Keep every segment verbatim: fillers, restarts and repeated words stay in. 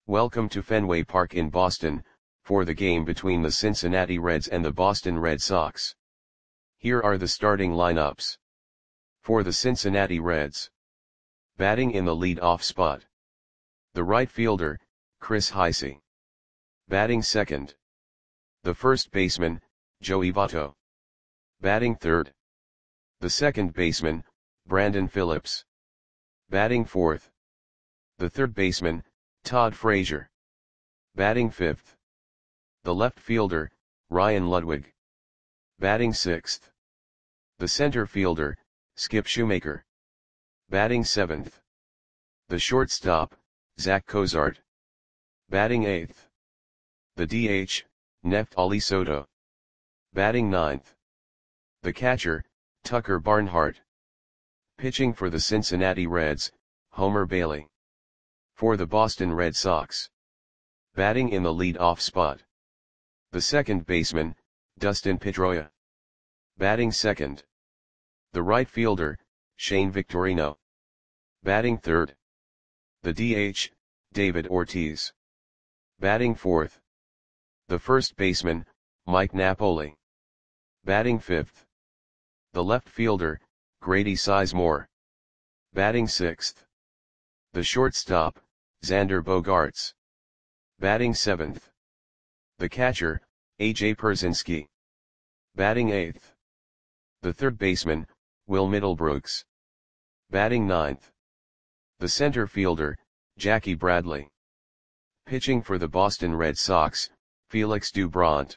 Welcome to Fenway Park in Boston, for the game between the Cincinnati Reds and the Boston Red Sox. Here are the starting lineups. For the Cincinnati Reds. Batting in the lead-off spot. The right fielder, Chris Heisey. Batting second. The first baseman, Joey Votto. Batting third. The second baseman, Brandon Phillips. Batting fourth. The third baseman, Todd Frazier. Batting fifth. The left fielder, Ryan Ludwig. Batting sixth. The center fielder, Skip Shoemaker. Batting seventh. The shortstop, Zach Cozart. Batting eighth. The D H, Neftali Soto. Batting ninth. The catcher, Tucker Barnhart. Pitching for the Cincinnati Reds, Homer Bailey. For the Boston Red Sox. Batting in the lead-off spot. The second baseman, Dustin Pedroia. Batting second. The right fielder, Shane Victorino. Batting third. The D H, David Ortiz. Batting fourth. The first baseman, Mike Napoli. Batting fifth. The left fielder, Grady Sizemore. Batting sixth. The shortstop, Xander Bogaerts. Batting seventh. The catcher, A J Pierzynski. Batting eighth. The third baseman, Will Middlebrooks. Batting ninth. The center fielder, Jackie Bradley. Pitching for the Boston Red Sox, Felix Doubront.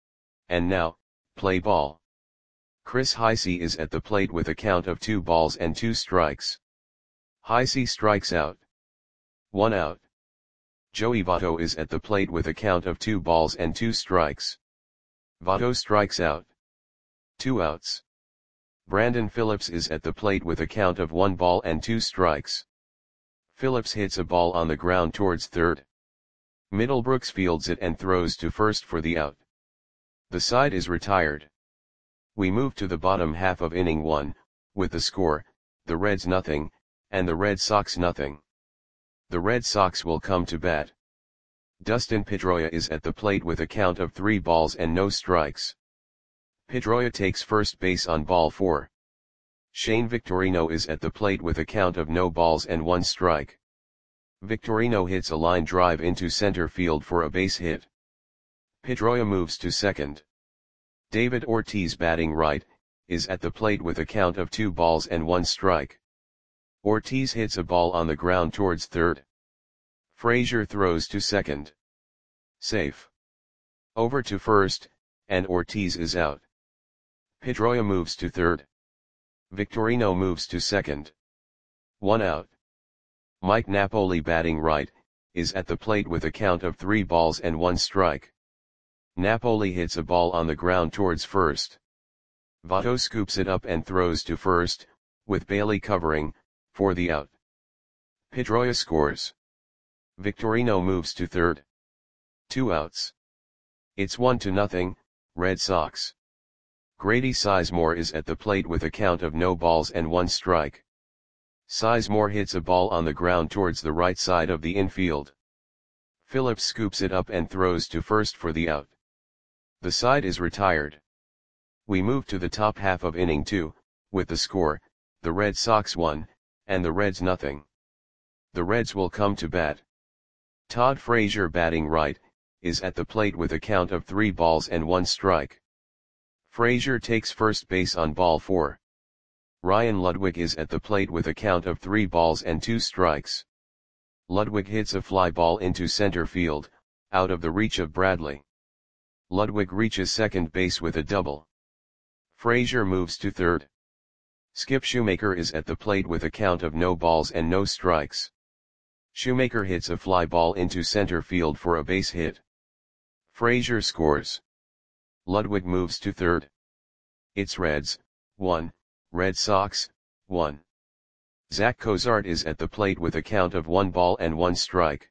And now, play ball. Chris Heisey is at the plate with a count of two balls and two strikes. Heisey strikes out. One out. Joey Votto is at the plate with a count of two balls and two strikes. Votto strikes out. Two outs. Brandon Phillips is at the plate with a count of one ball and two strikes. Phillips hits a ball on the ground towards third. Middlebrooks fields it and throws to first for the out. The side is retired. We move to the bottom half of inning one, with the score, the Reds nothing, and the Red Sox nothing. The Red Sox will come to bat. Dustin Pedroia is at the plate with a count of three balls and no strikes. Pedroia takes first base on ball four. Shane Victorino is at the plate with a count of no balls and one strike. Victorino hits a line drive into center field for a base hit. Pedroia moves to second. David Ortiz, batting right, is at the plate with a count of two balls and one strike. Ortiz hits a ball on the ground towards third. Frazier throws to second. Safe. Over to first, and Ortiz is out. Pedroia moves to third. Victorino moves to second. One out. Mike Napoli, batting right, is at the plate with a count of three balls and one strike. Napoli hits a ball on the ground towards first. Votto scoops it up and throws to first, with Bailey covering, for the out. Pedroia scores. Victorino moves to third. Two outs. It's one to nothing, Red Sox. Grady Sizemore is at the plate with a count of no balls and one strike. Sizemore hits a ball on the ground towards the right side of the infield. Phillips scoops it up and throws to first for the out. The side is retired. We move to the top half of inning two, with the score, the Red Sox one, and the Reds nothing. The Reds will come to bat. Todd Frazier, batting right, is at the plate with a count of three balls and one strike. Frazier takes first base on ball four. Ryan Ludwig is at the plate with a count of three balls and two strikes. Ludwig hits a fly ball into center field, out of the reach of Bradley. Ludwig reaches second base with a double. Frazier moves to third. Skip Shoemaker is at the plate with a count of no balls and no strikes. Shoemaker hits a fly ball into center field for a base hit. Frazier scores. Ludwig moves to third. It's Reds, one, Red Sox, one. Zach Cozart is at the plate with a count of one ball and one strike.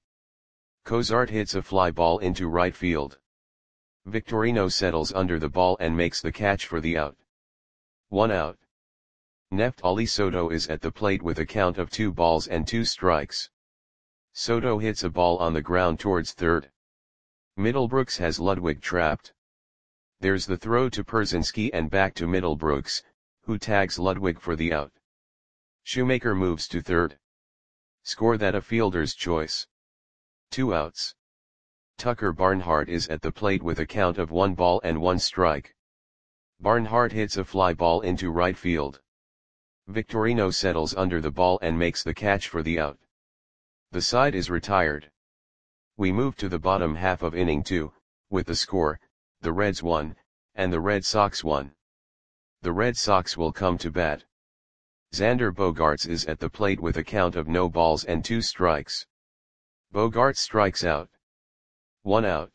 Cozart hits a fly ball into right field. Victorino settles under the ball and makes the catch for the out. One out. Neftali Soto is at the plate with a count of two balls and two strikes. Soto hits a ball on the ground towards third. Middlebrooks has Ludwig trapped. There's the throw to Pierzynski and back to Middlebrooks, who tags Ludwig for the out. Shoemaker moves to third. Score that a fielder's choice. Two outs. Tucker Barnhart is at the plate with a count of one ball and one strike. Barnhart hits a fly ball into right field. Victorino settles under the ball and makes the catch for the out. The side is retired. We move to the bottom half of inning two, with the score, the Reds won, and the Red Sox won. The Red Sox will come to bat. Xander Bogaerts is at the plate with a count of no balls and two strikes. Bogaerts strikes out. One out.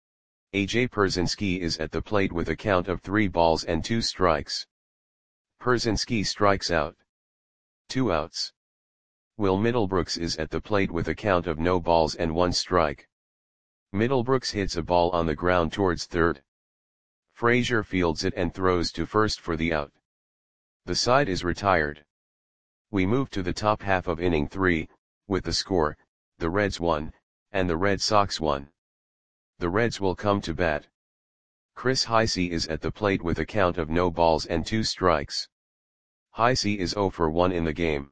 A J Pierzynski is at the plate with a count of three balls and two strikes. Pierzynski strikes out. Two outs. Will Middlebrooks is at the plate with a count of no balls and one strike. Middlebrooks hits a ball on the ground towards third. Frazier fields it and throws to first for the out. The side is retired. We move to the top half of inning three, with the score, the Reds won, and the Red Sox won. The Reds will come to bat. Chris Heisey is at the plate with a count of no balls and two strikes. Heisey is oh for one in the game.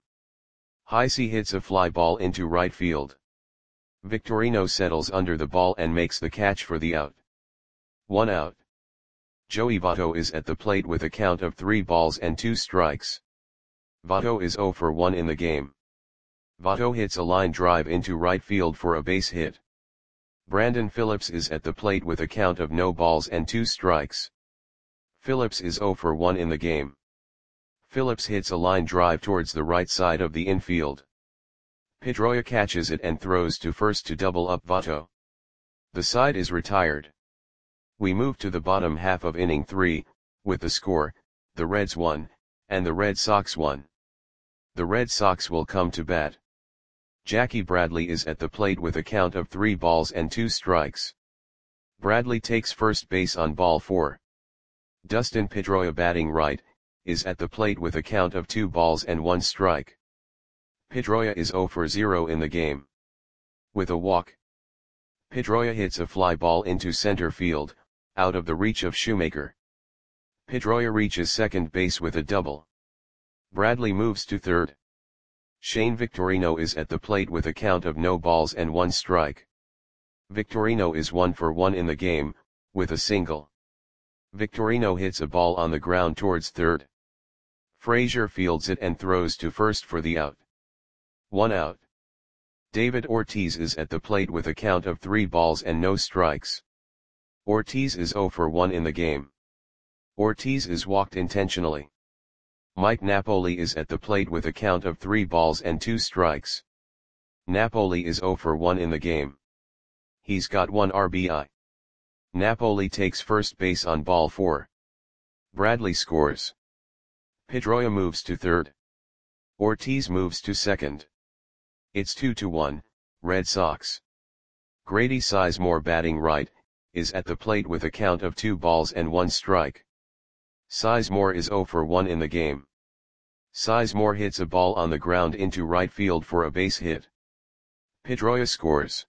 Heisey hits a fly ball into right field. Victorino settles under the ball and makes the catch for the out. One out. Joey Votto is at the plate with a count of three balls and two strikes. Votto is oh for one in the game. Votto hits a line drive into right field for a base hit. Brandon Phillips is at the plate with a count of no balls and two strikes. Phillips is oh for one in the game. Phillips hits a line drive towards the right side of the infield. Pedroia catches it and throws to first to double up Votto. The side is retired. We move to the bottom half of inning three, with the score, the Reds won, and the Red Sox won. The Red Sox will come to bat. Jackie Bradley is at the plate with a count of three balls and two strikes. Bradley takes first base on ball four. Dustin Pedroia, batting right, is at the plate with a count of two balls and one strike. Pedroia is oh for zero in the game. With a walk. Pedroia hits a fly ball into center field, out of the reach of Shoemaker. Pedroia reaches second base with a double. Bradley moves to third. Shane Victorino is at the plate with a count of no balls and one strike. Victorino is one for one in the game, with a single. Victorino hits a ball on the ground towards third. Frazier fields it and throws to first for the out. One out. David Ortiz is at the plate with a count of three balls and no strikes. Ortiz is oh for one in the game. Ortiz is walked intentionally. Mike Napoli is at the plate with a count of three balls and two strikes. Napoli is oh for one in the game. He's got one R B I. Napoli takes first base on ball four. Bradley scores. Pedroia moves to third. Ortiz moves to second. It's two to one, Red Sox. Grady Sizemore, batting right, is at the plate with a count of two balls and one strike. Sizemore is oh for one in the game. Sizemore hits a ball on the ground into right field for a base hit. Pedroia scores.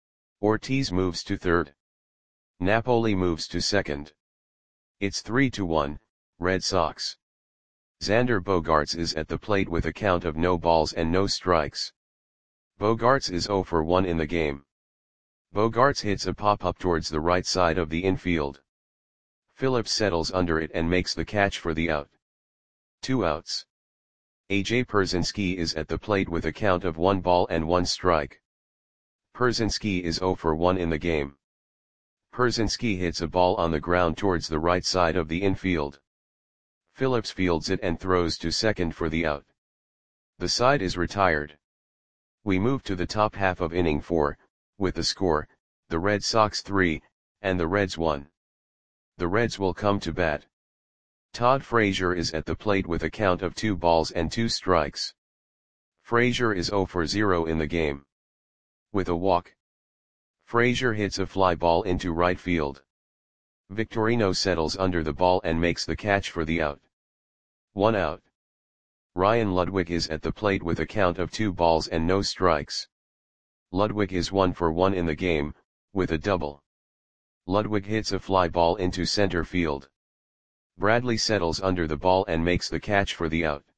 Ortiz moves to third. Napoli moves to second. It's three to one, Red Sox. Xander Bogaerts is at the plate with a count of no balls and no strikes. Bogaerts is oh for one in the game. Bogaerts hits a pop-up towards the right side of the infield. Phillips settles under it and makes the catch for the out. Two outs. A J Pierzynski is at the plate with a count of one ball and one strike. Pierzynski is oh for one in the game. Pierzynski hits a ball on the ground towards the right side of the infield. Phillips fields it and throws to second for the out. The side is retired. We move to the top half of inning four, with the score, the Red Sox three, and the Reds one. The Reds will come to bat. Todd Frazier is at the plate with a count of two balls and two strikes. Frazier is oh for zero in the game. With a walk. Frazier hits a fly ball into right field. Victorino settles under the ball and makes the catch for the out. One out. Ryan Ludwig is at the plate with a count of two balls and no strikes. Ludwig is one for one in the game, with a double. Ludwig hits a fly ball into center field. Bradley settles under the ball and makes the catch for the out.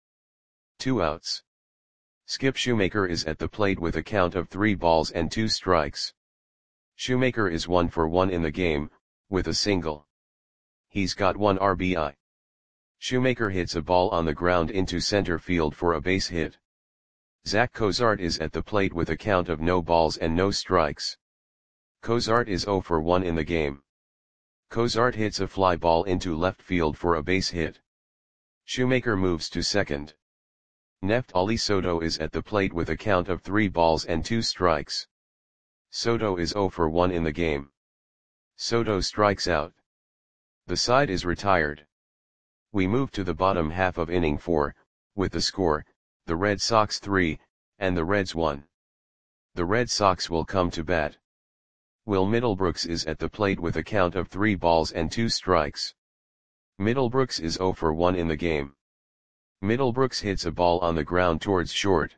Two outs. Skip Shoemaker is at the plate with a count of three balls and two strikes. Shoemaker is one for one in the game, with a single. He's got one R B I. Shoemaker hits a ball on the ground into center field for a base hit. Zach Cozart is at the plate with a count of no balls and no strikes. Cozart is zero for one in the game. Cozart hits a fly ball into left field for a base hit. Shoemaker moves to second. Neftali Soto is at the plate with a count of three balls and two strikes. Soto is zero for one in the game. Soto strikes out. The side is retired. We move to the bottom half of inning four, with the score, the Red Sox three, and the Reds one. The Red Sox will come to bat. Will Middlebrooks is at the plate with a count of three balls and two strikes. Middlebrooks is zero for one in the game. Middlebrooks hits a ball on the ground towards short.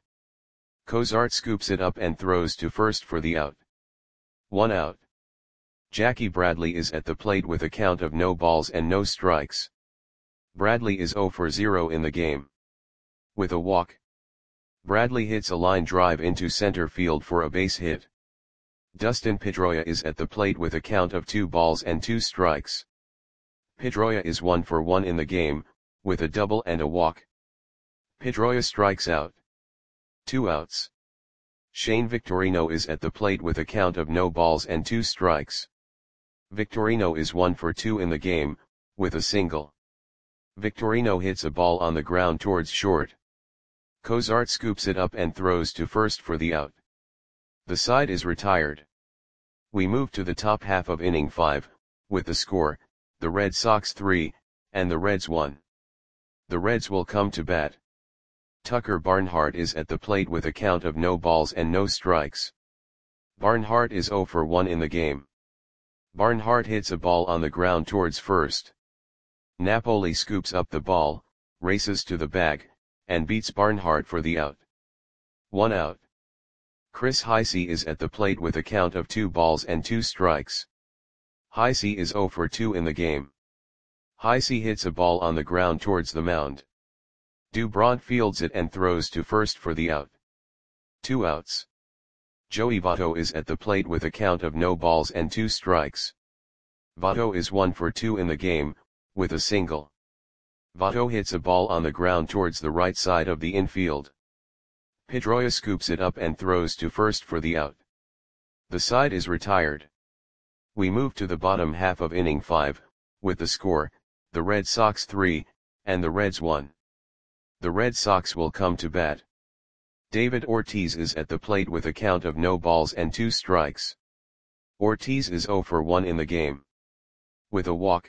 Cozart scoops it up and throws to first for the out. One out. Jackie Bradley is at the plate with a count of no balls and no strikes. Bradley is zero for zero in the game. With a walk. Bradley hits a line drive into center field for a base hit. Dustin Pedroia is at the plate with a count of two balls and two strikes. Pedroia is one for one in the game, with a double and a walk. Pedroia strikes out. Two outs. Shane Victorino is at the plate with a count of no balls and two strikes. Victorino is one for two in the game, with a single. Victorino hits a ball on the ground towards short. Cozart scoops it up and throws to first for the out. The side is retired. We move to the top half of inning five, with the score, the Red Sox three, and the Reds one. The Reds will come to bat. Tucker Barnhart is at the plate with a count of no balls and no strikes. Barnhart is zero for one in the game. Barnhart hits a ball on the ground towards first. Napoli scoops up the ball, races to the bag, and beats Barnhart for the out. One out. Chris Heisey is at the plate with a count of two balls and two strikes. Heisey is zero for two in the game. Heisey hits a ball on the ground towards the mound. Dubron fields it and throws to first for the out. Two outs. Joey Votto is at the plate with a count of no balls and two strikes. Votto is one for two in the game, with a single. Votto hits a ball on the ground towards the right side of the infield. Pedroia scoops it up and throws to first for the out. The side is retired. We move to the bottom half of inning five, with the score, the Red Sox three, and the Reds one. The Red Sox will come to bat. David Ortiz is at the plate with a count of no balls and two strikes. Ortiz is zero for one in the game. With a walk.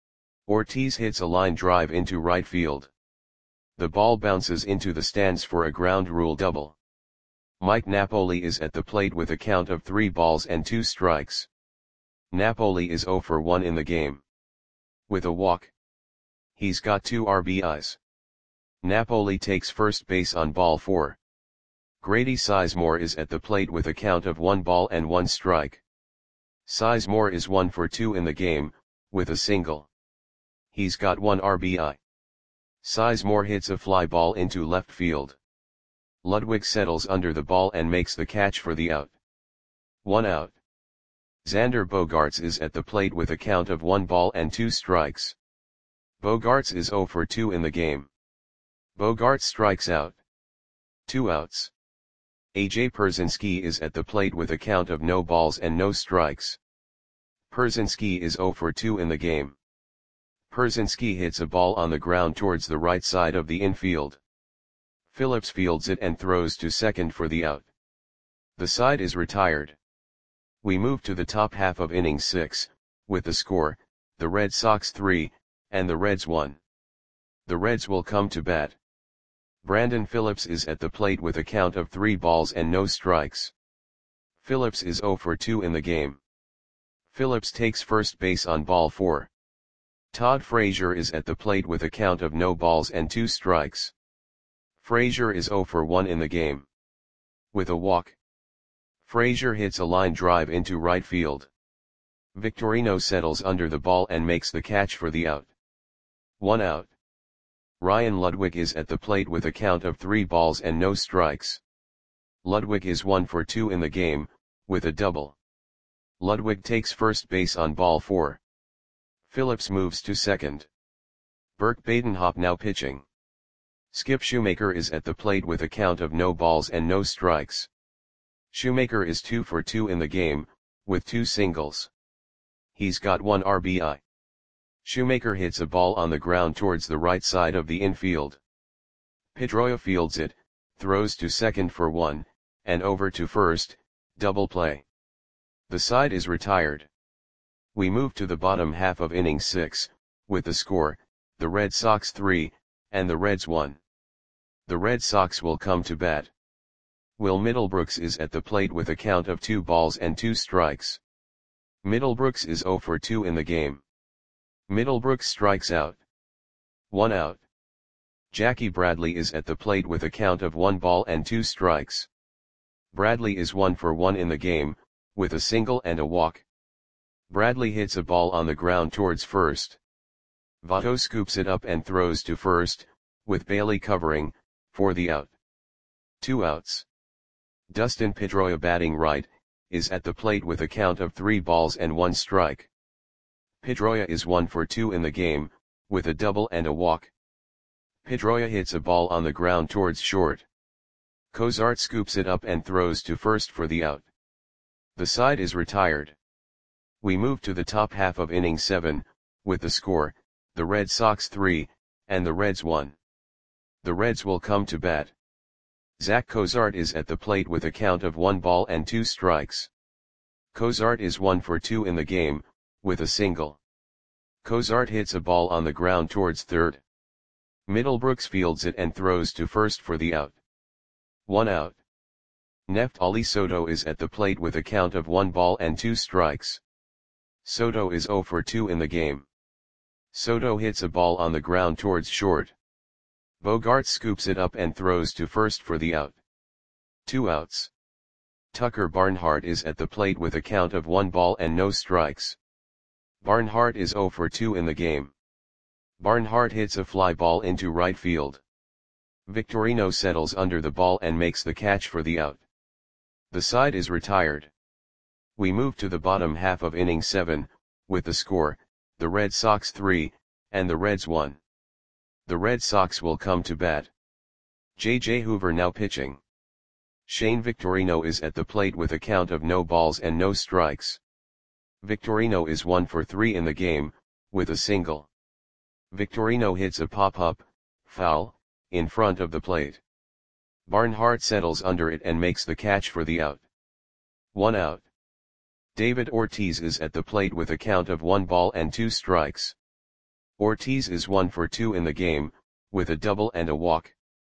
Ortiz hits a line drive into right field. The ball bounces into the stands for a ground rule double. Mike Napoli is at the plate with a count of three balls and two strikes. Napoli is zero for one in the game. With a walk. He's got two R B Is. Napoli takes first base on ball four. Grady Sizemore is at the plate with a count of one ball and one strike. Sizemore is one for two in the game, with a single. He's got one R B I. Sizemore hits a fly ball into left field. Ludwig settles under the ball and makes the catch for the out. One out. Xander Bogaerts is at the plate with a count of one ball and two strikes. Bogaerts is zero for two in the game. Bogaerts strikes out. Two outs. A J Pierzynski is at the plate with a count of no balls and no strikes. Pierzynski is zero for two in the game. Pierzynski hits a ball on the ground towards the right side of the infield. Phillips fields it and throws to second for the out. The side is retired. We move to the top half of inning six, with the score, the Red Sox three, and the Reds one. The Reds will come to bat. Brandon Phillips is at the plate with a count of three balls and no strikes. Phillips is zero for two in the game. Phillips takes first base on ball four. Todd Frazier is at the plate with a count of no balls and two strikes. Frazier is zero for one in the game. With a walk. Frazier hits a line drive into right field. Victorino settles under the ball and makes the catch for the out. One out. Ryan Ludwig is at the plate with a count of three balls and no strikes. Ludwig is one for two in the game, with a double. Ludwig takes first base on ball four. Phillips moves to second. Burke Badenhop now pitching. Skip Shoemaker is at the plate with a count of no balls and no strikes. Shoemaker is two for two in the game, with two singles. He's got one R B I. Shoemaker hits a ball on the ground towards the right side of the infield. Pedroia fields it, throws to second for one, and over to first, double play. The side is retired. We move to the bottom half of inning six, with the score, the Red Sox three, and the Reds one. The Red Sox will come to bat. Will Middlebrooks is at the plate with a count of two balls and two strikes. Middlebrooks is zero for two in the game. Middlebrooks strikes out. One out. Jackie Bradley is at the plate with a count of one ball and two strikes. Bradley is one for one in the game, with a single and a walk. Bradley hits a ball on the ground towards first. Votto scoops it up and throws to first, with Bailey covering, for the out. Two outs. Dustin Pedroia batting right, is at the plate with a count of three balls and one strike. Pedroia is one for two in the game, with a double and a walk. Pedroia hits a ball on the ground towards short. Cozart scoops it up and throws to first for the out. The side is retired. We move to the top half of inning seven, with the score, the Red Sox three, and the Reds one. The Reds will come to bat. Zach Cozart is at the plate with a count of one ball and two strikes. Cozart is one for two in the game, with a single. Cozart hits a ball on the ground towards third. Middlebrooks fields it and throws to first for the out. One out. Neftali Soto is at the plate with a count of one ball and two strikes. Soto is zero for two in the game. Soto hits a ball on the ground towards short. Bogart scoops it up and throws to first for the out. Two outs. Tucker Barnhart is at the plate with a count of one ball and no strikes. Barnhart is zero for two in the game. Barnhart hits a fly ball into right field. Victorino settles under the ball and makes the catch for the out. The side is retired. We move to the bottom half of inning seven, with the score, the Red Sox three, and the Reds one. The Red Sox will come to bat. J J Hoover now pitching. Shane Victorino is at the plate with a count of no balls and no strikes. Victorino is one for three in the game, with a single. Victorino hits a pop-up, foul, in front of the plate. Barnhart settles under it and makes the catch for the out. One out. David Ortiz is at the plate with a count of one ball and two strikes. Ortiz is one for two in the game, with a double and a walk.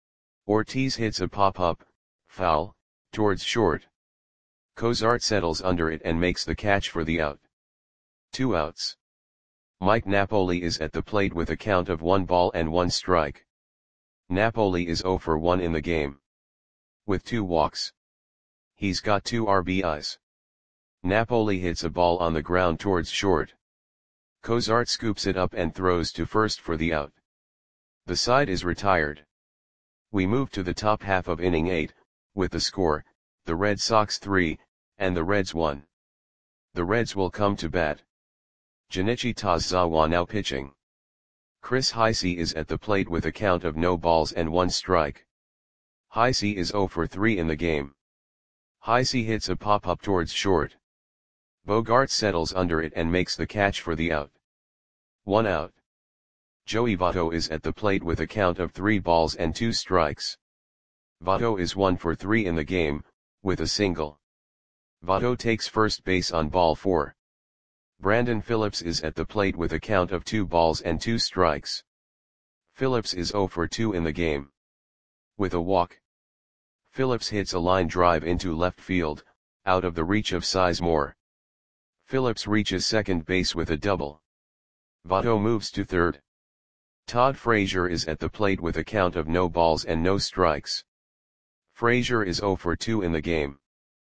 Ortiz hits a pop-up, foul, towards short. Cozart settles under it and makes the catch for the out. Two outs. Mike Napoli is at the plate with a count of one ball and one strike. Napoli is zero for one in the game. With two walks. He's got two R B Is. Napoli hits a ball on the ground towards short. Cozart scoops it up and throws to first for the out. The side is retired. We move to the top half of inning eight, with the score, the Red Sox three, and the Reds one. The Reds will come to bat. Junichi Tazawa now pitching. Chris Heisey is at the plate with a count of no balls and one strike. Heisey is zero for three in the game. Heisey hits a pop-up towards short. Bogart settles under it and makes the catch for the out. One out. Joey Votto is at the plate with a count of three balls and two strikes. Votto is one for three in the game, with a single. Votto takes first base on ball four. Brandon Phillips is at the plate with a count of two balls and two strikes. Phillips is zero for two in the game. With a walk. Phillips hits a line drive into left field, out of the reach of Sizemore. Phillips reaches second base with a double. Votto moves to third. Todd Frazier is at the plate with a count of no balls and no strikes. Frazier is zero for two in the game.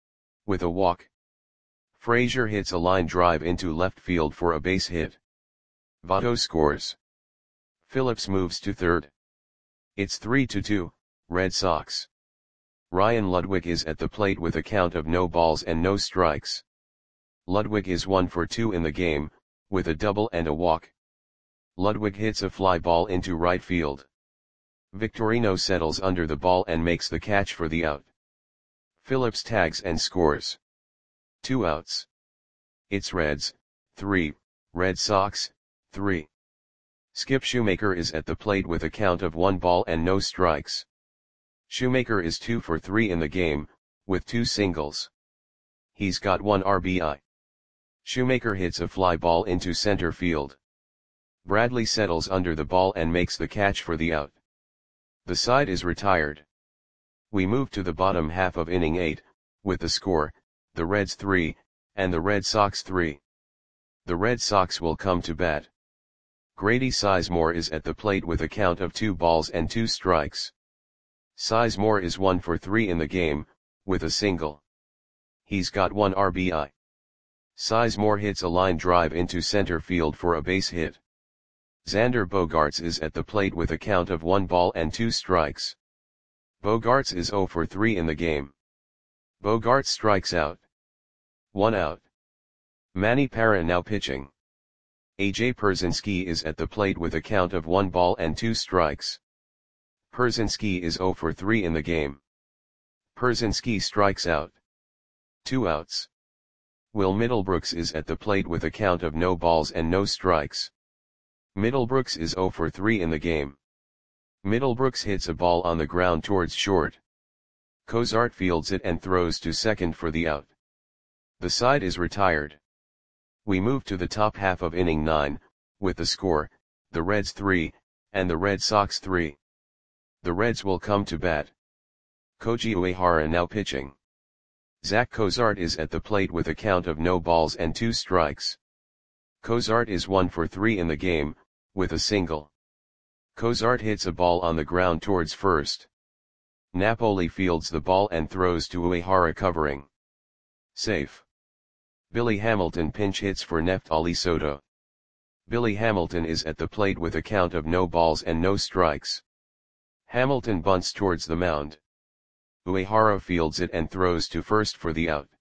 with a walk. Frazier hits a line drive into left field for a base hit. Votto scores. Phillips moves to third. It's three to two, Red Sox. Ryan Ludwig is at the plate with a count of no balls and no strikes. Ludwig is one for two in the game, with a double and a walk. Ludwig hits a fly ball into right field. Victorino settles under the ball and makes the catch for the out. Phillips tags and scores. Two outs. It's Reds, three, Red Sox, three. Skip Shoemaker is at the plate with a count of one ball and no strikes. Shoemaker is two for three in the game, with two singles. He's got one R B I. Shoemaker hits a fly ball into center field. Bradley settles under the ball and makes the catch for the out. The side is retired. We move to the bottom half of inning eight, with the score, the Reds three, and the Red Sox three. The Red Sox will come to bat. Grady Sizemore is at the plate with a count of two balls and two strikes. Sizemore is one for three in the game, with a single. He's got one R B I. Sizemore hits a line drive into center field for a base hit. Xander Bogaerts is at the plate with a count of one ball and two strikes. Bogaerts is zero for three in the game. Bogaerts strikes out. One out. Manny Parra now pitching. A J Pierzynski is at the plate with a count of one ball and two strikes. Pierzynski is zero for three in the game. Pierzynski strikes out. Two outs. Will Middlebrooks is at the plate with a count of no balls and no strikes. Middlebrooks is zero for three in the game. Middlebrooks hits a ball on the ground towards short. Cozart fields it and throws to second for the out. The side is retired. We move to the top half of inning nine, with the score, the Reds three, and the Red Sox three. The Reds will come to bat. Koji Uehara now pitching. Zach Cozart is at the plate with a count of no balls and two strikes. Cozart is one for three in the game, with a single. Cozart hits a ball on the ground towards first. Napoli fields the ball and throws to Uehara covering. Safe. Billy Hamilton pinch hits for Neftali Soto. Billy Hamilton is at the plate with a count of no balls and no strikes. Hamilton bunts towards the mound. Uehara fields it and throws to first for the out.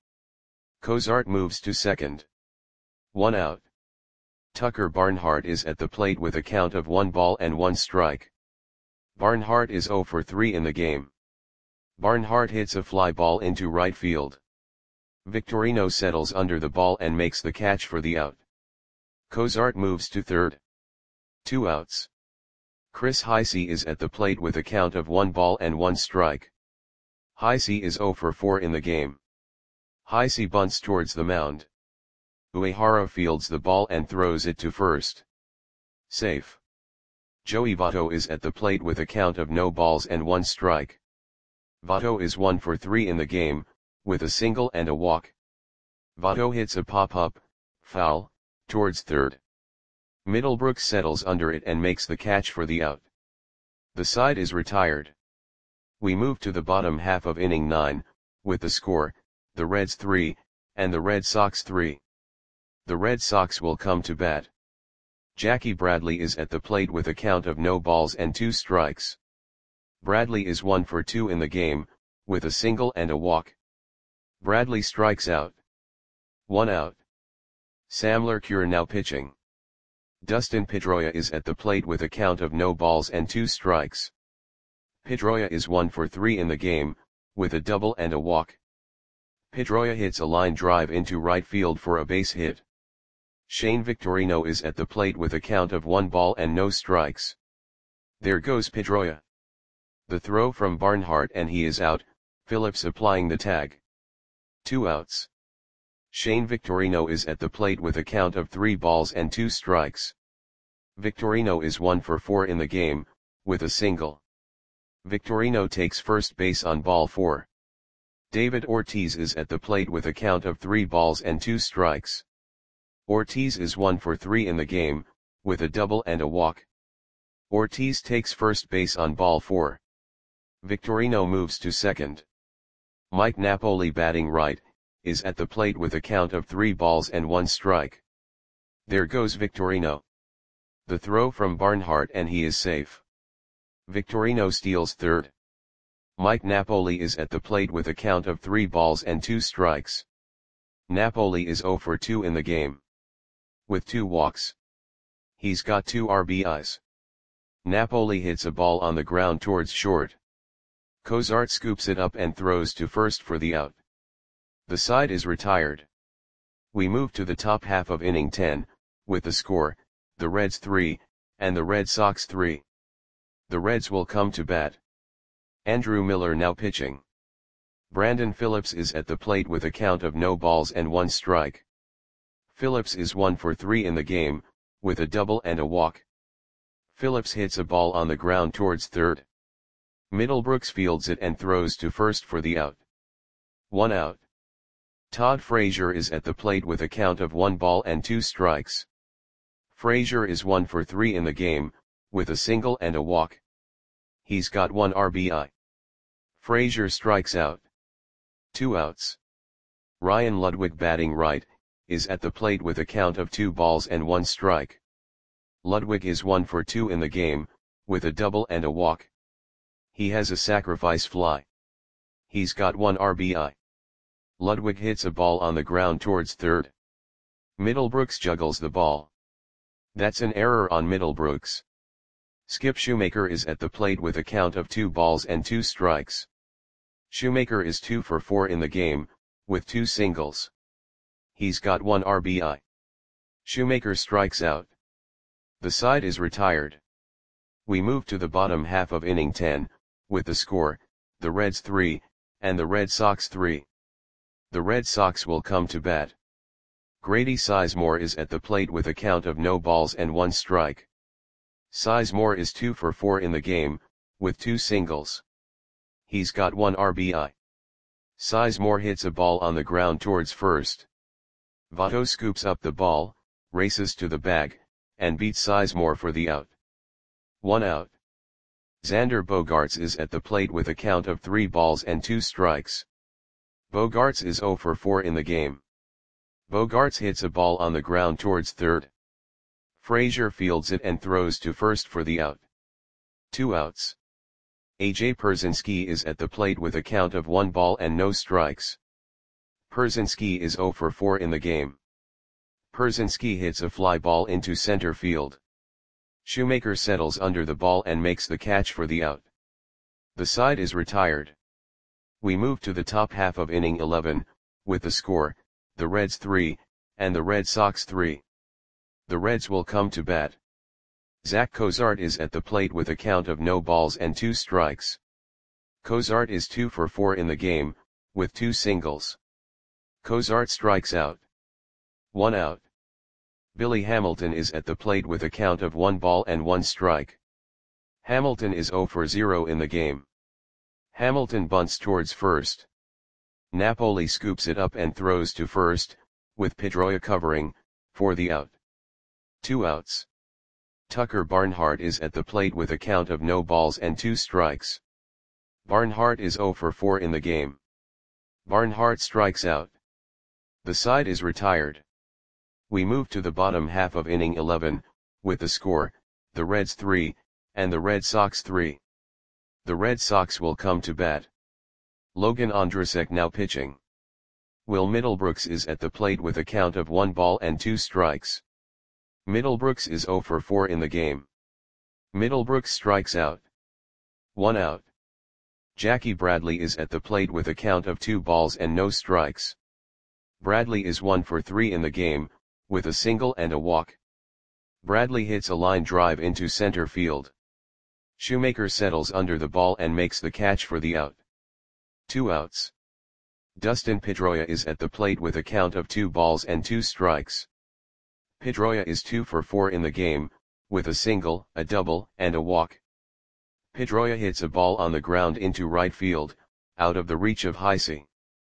Cozart moves to second. One out. Tucker Barnhart is at the plate with a count of one ball and one strike. Barnhart is zero for three in the game. Barnhart hits a fly ball into right field. Victorino settles under the ball and makes the catch for the out. Cozart moves to third. Two outs. Chris Heise is at the plate with a count of one ball and one strike. Heise is zero for four in the game. Heise bunts towards the mound. Uehara fields the ball and throws it to first. Safe. Joey Votto is at the plate with a count of no balls and one strike. Votto is one for three in the game, with a single and a walk. Votto hits a pop-up, foul, towards third. Middlebrooks settles under it and makes the catch for the out. The side is retired. We move to the bottom half of inning nine, with the score, the Reds three, and the Red Sox three. The Red Sox will come to bat. Jackie Bradley is at the plate with a count of no balls and two strikes. Bradley is one for two in the game, with a single and a walk. Bradley strikes out. One out. Sam Lercure now pitching. Dustin Pedroia is at the plate with a count of no balls and two strikes. Pedroia is one for three in the game, with a double and a walk. Pedroia hits a line drive into right field for a base hit. Shane Victorino is at the plate with a count of one ball and no strikes. There goes Pedroia. The throw from Barnhart and he is out, Phillips applying the tag. Two outs. Shane Victorino is at the plate with a count of three balls and two strikes. Victorino is one for four in the game, with a single. Victorino takes first base on ball four. David Ortiz is at the plate with a count of three balls and two strikes. Ortiz is one for three in the game, with a double and a walk. Ortiz takes first base on ball four. Victorino moves to second. Mike Napoli batting right, is at the plate with a count of three balls and one strike. There goes Victorino. The throw from Barnhart and he is safe. Victorino steals third. Mike Napoli is at the plate with a count of three balls and two strikes. Napoli is zero for two in the game. With two walks. He's got two R B Is. Napoli hits a ball on the ground towards short. Cozart scoops it up and throws to first for the out. The side is retired. We move to the top half of inning ten, with the score, the Reds three, and the Red Sox three. The Reds will come to bat. Andrew Miller now pitching. Brandon Phillips is at the plate with a count of no balls and one strike. Phillips is one for three in the game, with a double and a walk. Phillips hits a ball on the ground towards third. Middlebrooks fields it and throws to first for the out. One out. Todd Frazier is at the plate with a count of one ball and two strikes. Frazier is one for three in the game, with a single and a walk. He's got one R B I. Frazier strikes out. Two outs. Ryan Ludwig batting right, is at the plate with a count of two balls and one strike. Ludwig is one for two in the game, with a double and a walk. He has a sacrifice fly. He's got one R B I. Ludwig hits a ball on the ground towards third. Middlebrooks juggles the ball. That's an error on Middlebrooks. Skip Shoemaker is at the plate with a count of two balls and two strikes. Shoemaker is two for four in the game, with two singles. He's got one R B I. Shoemaker strikes out. The side is retired. We move to the bottom half of inning ten, with the score, the Reds three, and the Red Sox three. The Red Sox will come to bat. Grady Sizemore is at the plate with a count of no balls and one strike. Sizemore is two for four in the game, with two singles. He's got one R B I. Sizemore hits a ball on the ground towards first. Votto scoops up the ball, races to the bag, and beats Sizemore for the out. One out. Xander Bogaerts is at the plate with a count of three balls and two strikes. Bogaerts is zero for four in the game. Bogaerts hits a ball on the ground towards third. Frazier fields it and throws to first for the out. Two outs. A J Pierzynski is at the plate with a count of one ball and no strikes. Pierzynski is zero for four in the game. Pierzynski hits a fly ball into center field. Shoemaker settles under the ball and makes the catch for the out. The side is retired. We move to the top half of inning eleven, with the score, the Reds three, and the Red Sox three. The Reds will come to bat. Zach Cozart is at the plate with a count of no balls and two strikes. Cozart is two for four in the game, with two singles. Cozart strikes out. One out. Billy Hamilton is at the plate with a count of one ball and one strike. Hamilton is zero for zero in the game. Hamilton bunts towards first. Napoli scoops it up and throws to first, with Pedroia covering, for the out. Two outs. Tucker Barnhart is at the plate with a count of no balls and two strikes. Barnhart is zero for four in the game. Barnhart strikes out. The side is retired. We move to the bottom half of inning eleven, with the score, the Reds three, and the Red Sox three. The Red Sox will come to bat. Logan Ondrasek now pitching. Will Middlebrooks is at the plate with a count of one ball and two strikes. Middlebrooks is zero for four in the game. Middlebrooks strikes out. One out. Jackie Bradley is at the plate with a count of two balls and no strikes. Bradley is one for three in the game, with a single and a walk. Bradley hits a line drive into center field. Shoemaker settles under the ball and makes the catch for the out. Two outs. Dustin Pedroia is at the plate with a count of two balls and two strikes. Pedroia is two for four in the game, with a single, a double, and a walk. Pedroia hits a ball on the ground into right field, out of the reach of Heisey.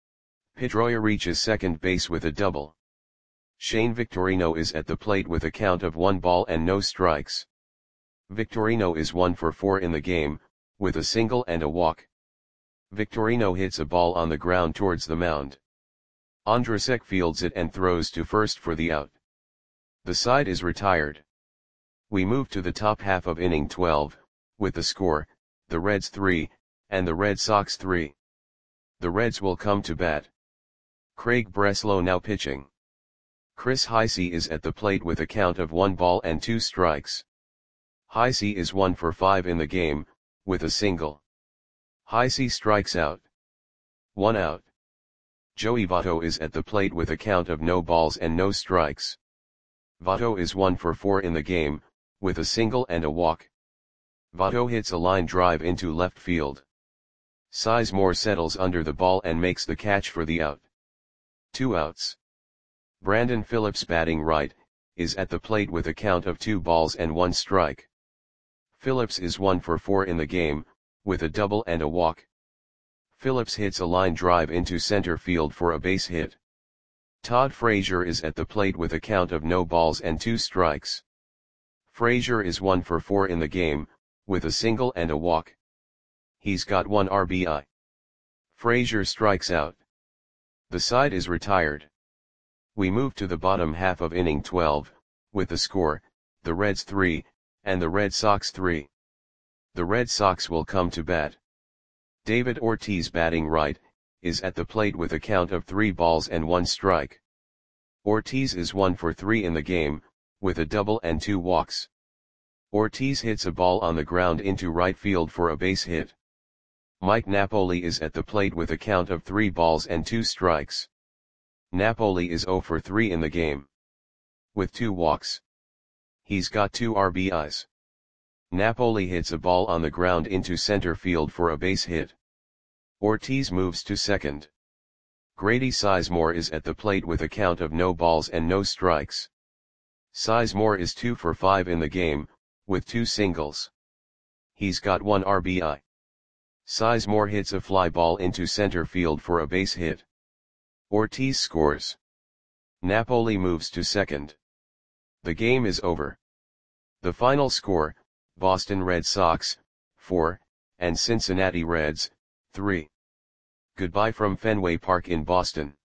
Pedroia reaches second base with a double. Shane Victorino is at the plate with a count of one ball and no strikes. Victorino is one for four in the game, with a single and a walk. Victorino hits a ball on the ground towards the mound. Ondrasek fields it and throws to first for the out. The side is retired. We move to the top half of inning twelve, with the score, the Reds three, and the Red Sox three. The Reds will come to bat. Craig Breslow now pitching. Chris Heisey is at the plate with a count of one ball and two strikes. Heisey is one for five in the game, with a single. Heisey strikes out. One out. Joey Votto is at the plate with a count of no balls and no strikes. Votto is one for four in the game, with a single and a walk. Votto hits a line drive into left field. Sizemore settles under the ball and makes the catch for the out. Two outs. Brandon Phillips, batting right, is at the plate with a count of two balls and one strike. Phillips is one for four in the game, with a double and a walk. Phillips hits a line drive into center field for a base hit. Todd Frazier is at the plate with a count of no balls and two strikes. Frazier is one for four in the game, with a single and a walk. He's got one R B I. Frazier strikes out. The side is retired. We move to the bottom half of inning twelve, with the score, the Reds three, and the Red Sox three. The Red Sox will come to bat. David Ortiz, batting right, is at the plate with a count of three balls and one strike. Ortiz is one for three in the game, with a double and two walks. Ortiz hits a ball on the ground into right field for a base hit. Mike Napoli is at the plate with a count of three balls and two strikes. Napoli is zero for three in the game, with two walks. He's got two R B Is. Napoli hits a ball on the ground into center field for a base hit. Ortiz moves to second. Grady Sizemore is at the plate with a count of no balls and no strikes. Sizemore is two for five in the game, with two singles. He's got one R B I. Sizemore hits a fly ball into center field for a base hit. Ortiz scores. Napoli moves to second. The game is over. The final score, Boston Red Sox, four, and Cincinnati Reds, three. Goodbye from Fenway Park in Boston.